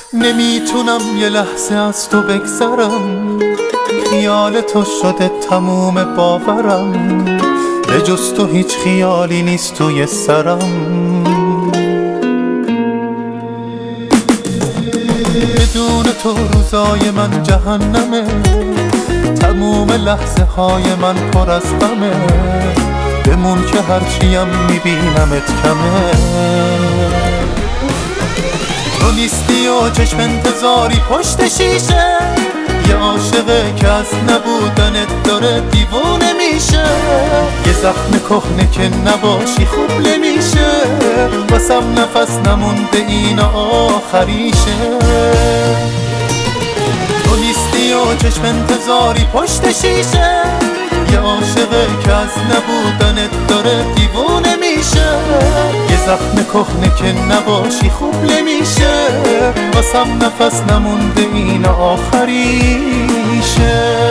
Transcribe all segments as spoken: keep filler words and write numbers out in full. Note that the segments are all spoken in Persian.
نمیتونم یه لحظه از تو بگذرم، خیال تو شده تموم باورم، به جز تو هیچ خیالی نیست توی سرم. بدون تو روزای من جهنمه، تموم لحظه های من پر از غمه، بمون که هرچیم میبینمت کمه. تو نیستی و چشم انتظاری پشت شیشه، یه عاشقه که از نبودنت داره دیوونه میشه، یه زخم کهنه که نباشی خوب نمیشه، واسم نفس نمونده این آخریشه. تو نیستی و چشم انتظاری پشت شیشه، یه عاشقه که از نبودنت داره دیوونه میشه، یه زخم کهنه که نباشی خوب نمیشه، واسم نفس نمونده این آخریشه.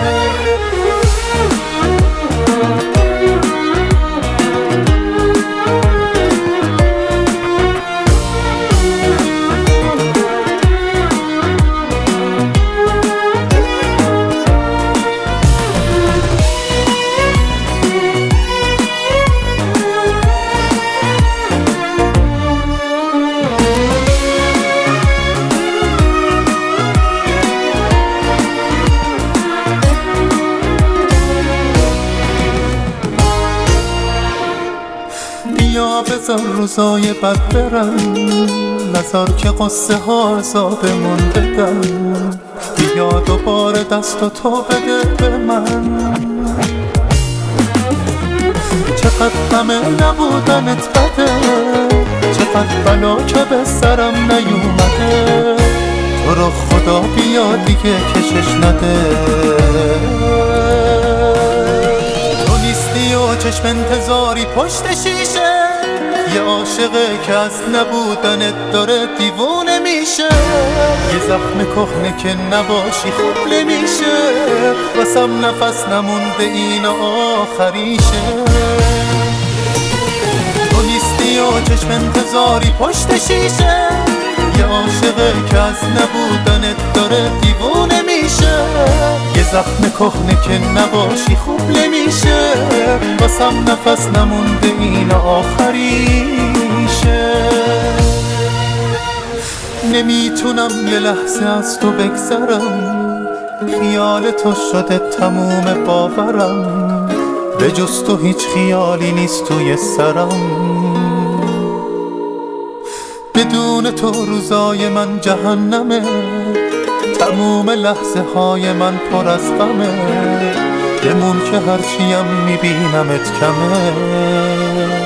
بیا بذار روزای بد برن، نذار که قصه ها عذابمون بدن، بیا دوباره دست و تو بده به من. چقدر غمه نبودنت بده، چقدر بلا که به سرم نیومده، تو رو خدا بیا دیگه کشش نده. تو نیستی و چشم انتظاری پشت شیشه، یه عاشقه که از نبودنت داره دیوونه میشه، یه زخم کهنه که نباشی خوب نمیشه، واسم نفس نمونده این آخریشه. تو نیستی و چشم انتظاری پشت شیشه، یه عاشقه که از نبودنت داره دیوونه میشه، یه زخم کهنه که نباشی خوب نمیشه، واسم نفس نمونده این آخریشه. نمیتونم یه لحظه از تو بگذرم، خیال تو شده تموم باورم، به جز تو هیچ خیالی نیست توی سرم. بدون تو روزای من جهنمه، تموم لحظه های من پر از غمه، بمون که هرچیم میبینمت کمه.